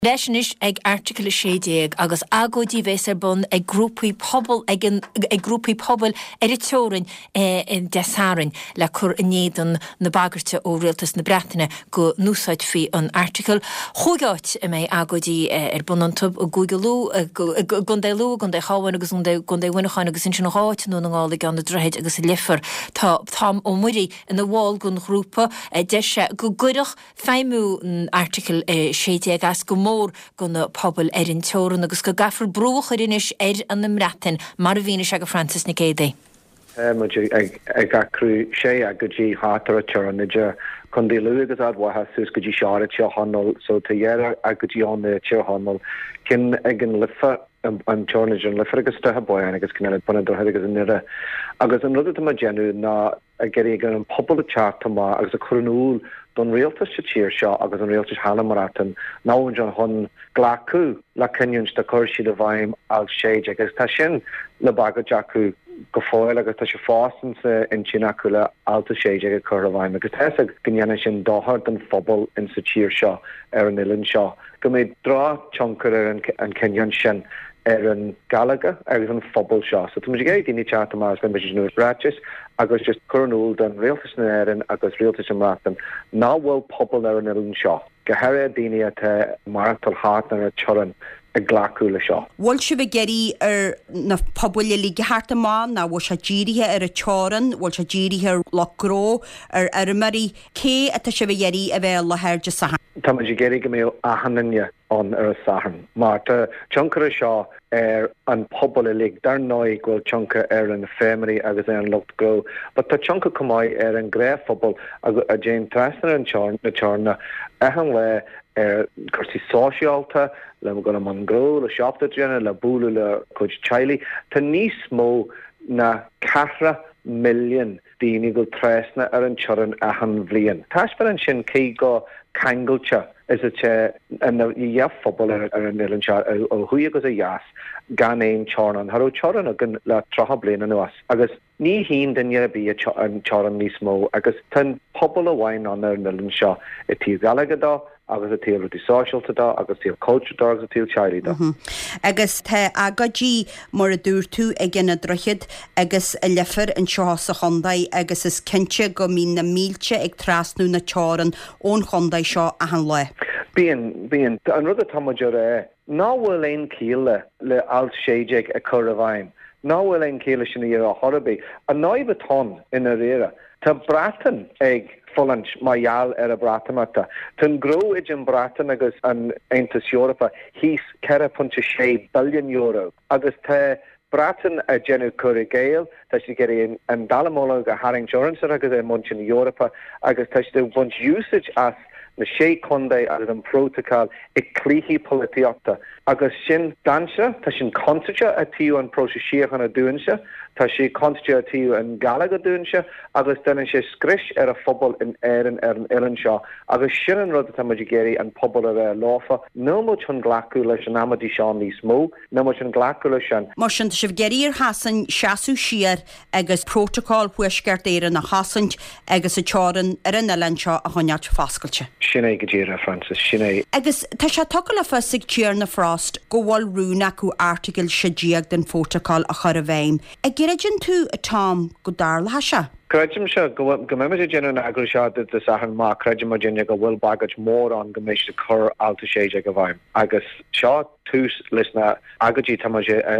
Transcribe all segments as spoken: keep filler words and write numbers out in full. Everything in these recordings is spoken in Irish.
Leisnis ag article sédéag agus agódí vesar bun ag grúpaí pobl ag ag grúpaí pobl eritórin in desarin le cur inédan na bagarte ó rialtas na Breataine go núsáid fi an article. Chúgáit i mé agódí ar bunantub o Google gundélú gundé cháhain agus gundé winacháin agus sin háit nó ngála gan na dreid agus lifar tá tám ó muí in na bháil gun grúpa deise go gurach feimú an article sédéag as go mór gona pobl erin teoran agus go gafar brúch arinis er an na Mreatain mar a bhínis ag a Francis na Gédé. Muid ag gacrú sé a go dtí hátar a teoran idir chun dé lu agus admhaithe sus go dtí seáir teo honol so tá dhéar a go dtí an teo honol cin ag an lifa an teorna an lifa agus tuthe buin agus cinile buna dothe agus an nire agus an rud a genú ná a geirí gan an pobl a teach má agus a churúil don réaltas se tíir seo agus an réaltas hála maratan náhain John hon ghlacu le cinúns de chuir siad a bhaim al séid agus tá sin le bagad jacu go fáil agus tá se fásan sa in sinnacu le alta séid ag chur a bhaim agus theas ag gnéana sin dáthart an phobal in sa tíir seo ar an ilann seo go méid drá tioncar ar an cinún sin ar an galaga agus an phobal seo so tu mu gé dtíine teata más gan beis nuair ráis agus just chunúil den réaltas na éireann agus réaltas an Mreatain ná bhfuil pobl ar an ilann seo go hair daine atá martal háart ar a teoran a ghlacu le seo. Bhil si bh geirí ar na pobl lí geharta má ná bhil se ddíirithe ar a teoran bhil se ddíirithe ar lecró ar armarí cé atá si bh geirí a bheith le hair de sahan. Tá mu geirí go mé ahananne an ar a sahan mar tá tioncar seo ar an pobl a lig dar nói ghfuil tionca ar an fémarí agus ar an lucht gro, but tá tionca cumáid ar an gréibh phobal a Jane Trasner an teorn na teorna ahan le ar chuirtí sóisiálta le go man gro le seopta déine le búla le chuid teili tá níos mó na ceathra milliún daoine go tréasna ar an teoran ahan bblion. Táispear an sin cé go cangailte is it an dheaf phobal ar an ilann seo ó chuí agus a dheas gan éon teoran Haró teoran a gan le trotha bliana nuas agus ní hín daine bí an teoran níos mó agus tan pobl a bhain an ar an ilann seo i tí galagada agus a tíir rutí sóisialta dá agus tíir cultúrdá agus a tíir teilí dá. Agus tá agadí mar a dúr tú ag gine drochiid agus a lefar an seo sa chondaid agus is cinse go mí na mílte ag trasnú na teoran ón chondaid seo a an le. Bíon bíon an rud a táidir é ná bhfuil éon cíle le alt séideag a chur a bhaim. Ná bhfuil éon cíle sin ar a thorabí a náibh ina réire tá Breatain ag Follant maial ar a bratamata. Tyn gro id yn Breatain agus an Eintas Europa hís ceithre punt sé billion euro. Agus te Breatain a genu cwr gael, ta si geri an dalamolog a haring insurance agus e munch in Europa, agus ta si bunch usage as na sé condé as an protocol e clihi politiocta. Agus sin danse, ta sin constitute a tiu an prosesiach an a duinse, ta si constitute a tiu an galag a duinse, agus den sé scris ar a phobal in éireann ar an ilann seo, agus sin an rud a magigéri an pobl ar a láfa, no much an glacu leis an amadí seán níos mó, no much an glacu leis an. Mar sin sib gerir hasan seaú siar agus protocol puisgart éireann a hasant agus a teoran ar an ilann seo a chonneart fascailte. Sinné go ddíra, Francis, sinné. Agus tá sé tuca le fosig tíar na frost go bhfuil rúna acu article sédíag den protocol a chur a bhéim. A ggéireann tú a tám go darla se? Credium se go mé gen na agru se de sahan má credium Virginia go bhfuil bagage mór an go mééis chur alta séide go bhaim. Agus seo tús lis na agadí tam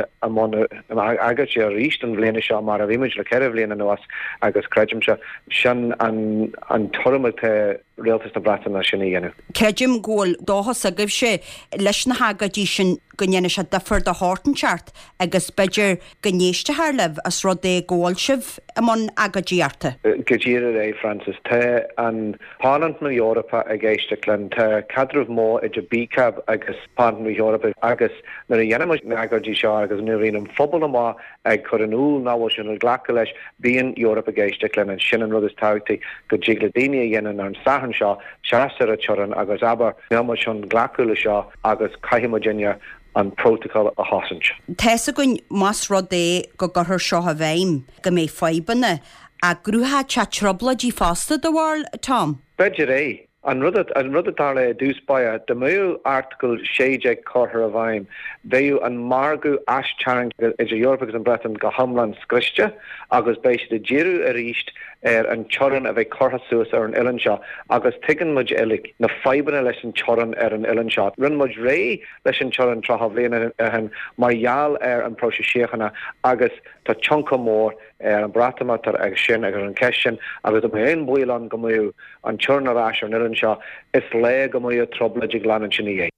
am agad a ríist an bléine seo mar a bhíimeid le ceir bléana nuas agus credium se sin an an tormate réaltas na Breatain na sinna dhéanamh. Credium ggóil dáthas a gibh sé leis na agadí sin gonne se dafar de hátanseart agus beidir gnéiste haar leh as rud é ggóil sibh am agadíarta. Gajir é Francis te an Parliament na Europa a géiste clan te cadrh mó ag a bícab agus Parliament na Europa agus na a dhéanam na agadí seo agus nu rion an phobal má ag chur an úl náhil sin an ghlacha leis bíon Europa géiste clan an sin an rud is táirtaí go ddígla daine dhéanaan ar an sahan seo seaar a teoran agus aber nó sin ghlacu le seo agus caiimimeine an protocol a hasint. Tesa gon mas rodé go gurthir seo a bhéim go mé faibanna a grútha te trobladí fásta do bhil Tom. Beidir é An rud an rud darle dúspája de mú article séide corthir a bhaim béú an margu ascharang is a Europagus an Breton go hamlan scriste agus béisi de jiru a ríist er an choran a bheith cortha suas ar an Illanshaw agus tigan mud elik na fibanna leis an choran ar an Illanshaw run mud ré leis an choran tra havléna hen marial ar an próse séchanna agus tá chunka mór ar an bratama tar ag sin ag an cesin agus am héon buil an gomú an chorn arás ar an Illanshaw is le gomú a trobla ag lan an sinné.